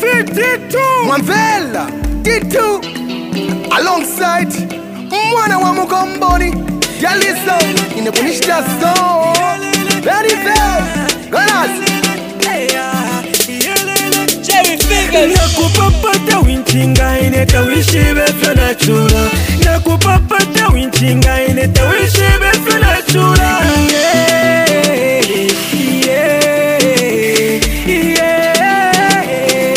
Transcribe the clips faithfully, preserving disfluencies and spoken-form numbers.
Fit Titu Mwamvela Titu alongside mwana wa Mugomboni Yalizo inakunishita so very very Ganas Jerry Fingers Nakupapata winchinga ineta wishibe fena chula Nakupapata winchinga ineta wishibe fena chula Yeah, yeah, yeah,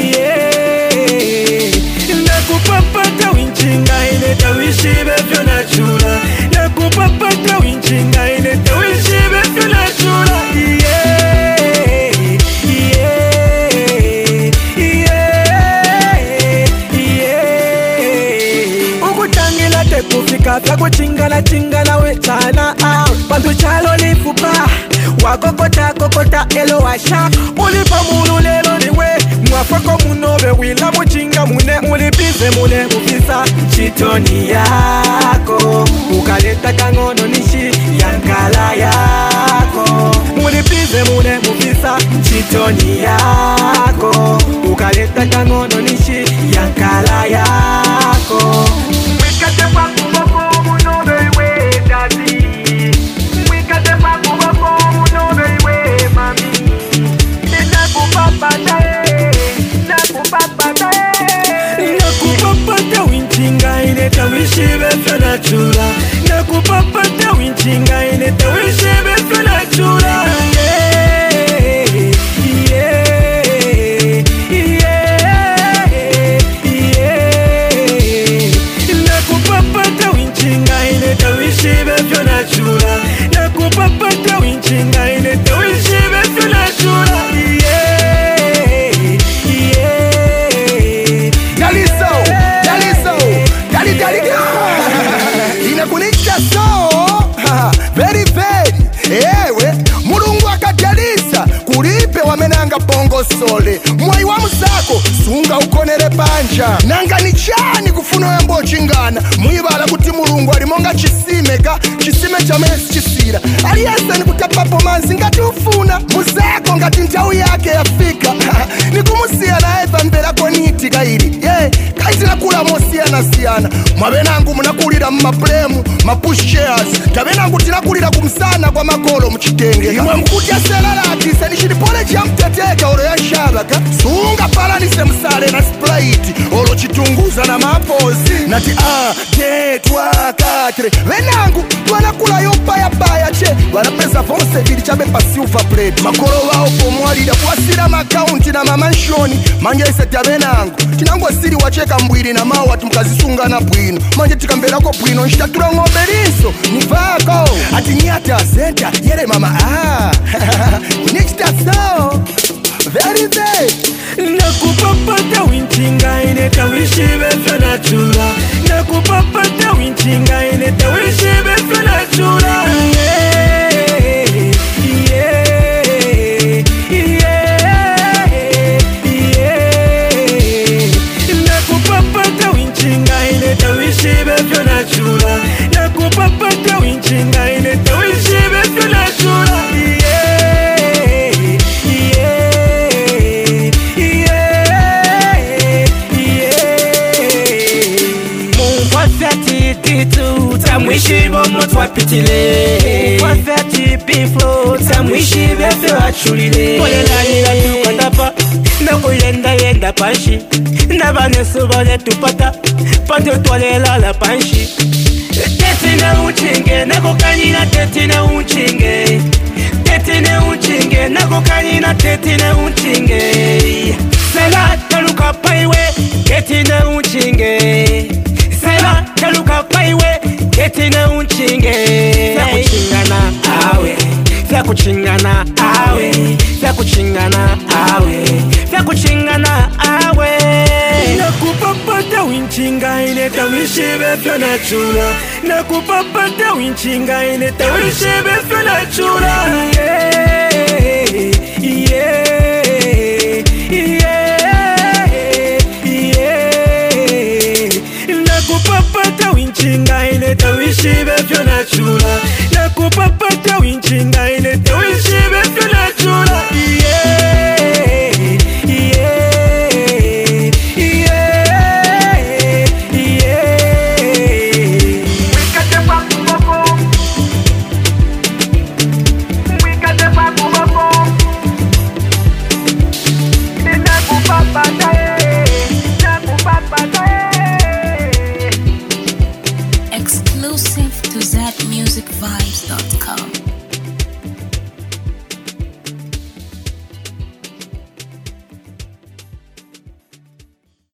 yeah Nakupapata winchinga ineta wishibe fena chula Nakupapata winchinga ineta wishibe fena chula Yeah, yeah, yeah, yeah Ukutangila tekufika Fyaku chingana chingana wechana Bantu chalo lifupa Wakokota kokota elo washa Ulipa munu lelo niwe Mwafako munobe wila muchinga mune Ulipize mune mufisa Chitoni yako Ukaleta kangono nishi Yankala yako Ulipize mune mufisa Chitoni yako Ukaleta kangono nishi Yankala yako Mwikate waku wako munobe we dadi Mwikate waku wako munobe we mami Nakupapata Nakupapata Nakupapata winchinga ineta wishibe fena chula Nakupapata winchinga ineta wishibe fena chula Yeah, yeah, yeah, yeah Nakupapata winchinga ineta wishibe fena chula Nakupapata winchinga ineta wishibe fena chula Yeah, yeah Yalizo Yalizo Yali Yali inakunishita so very very ewe Mulungu akajalisa kulipe wamenanga bongo sole Mwai wa musako sunga ukonere panja Nanga ni chani kufuno ya mbo chingana Mwibala kuti Mulungu alimonga chisimeka Chisime cha mesi chisira Aliyesa ni kutapapo manzi ngati ufuna Musako ngati njau yake yafika Nikumusia na eva mbela koniti kairi yeah. Kaiti nakula mosiana siana Mwabenangu munakulira mmaplemu Mapush chairs Tabenangu tinakulira kumsana kwa makolo mchitenge Imwe mkutia selalati Senishilipole cha mteteka oro ya shabaka Sunga pala nise msale na sprite Olo chitunguza na mapozi Nati ah, de, twa, katre Venangu, wanakula yopa ya baya che Wanapesa vonse vili chabe pa silver plate Makolo wao pomwalida Kuasira makaunti na mamanshoni Manje iseti ya venangu Tinangu asiri wacheka mbwiri na mawa Tumkazisunga na bwino Manje tikambela ko bwino Nshitatura ngombe rinso Nivako Ati nyata zenta Yere mama ah Nishita so Very very Nakupapata winchinga ineta wishibe fena chula Nakupapata winchinga ineta wishibe fena chula Yeah, yeah, yeah, yeah Nakupapata winchinga ineta wishibe fena chula Nakupapata winchinga ineta wishibe fena chula Yeah, yeah, yeah, yeah Mwafati titu Tamwishibo motwa pitile Mwafati biflo Tamwishibe fewa chulile Kolela nila tukatapa Nakuyenda yenda panshi Nabanesu bale tupata Pante tolela la panshi Teti na uchinge Nakokani na teti na uchinge Teti na uchinge Nakokani na teti na uchinge Sela taluka paiwe Teti na uchinge Sela taluka paiwe Teti na uchinge Fya kuchingana awe Fya kuchingana awe Fya kuchingana awe Fya kuchingana awe Nakupapata winchinga ineta wishibe fena chula Nakupapata winchinga ineta wishibe fena chula Yeah, yeah, yeah, yeah Nakupapata winchinga ineta wishibe fena chula Nakupapata winchinga ineta wishibe fena chula Yeah, yeah vibes dot com.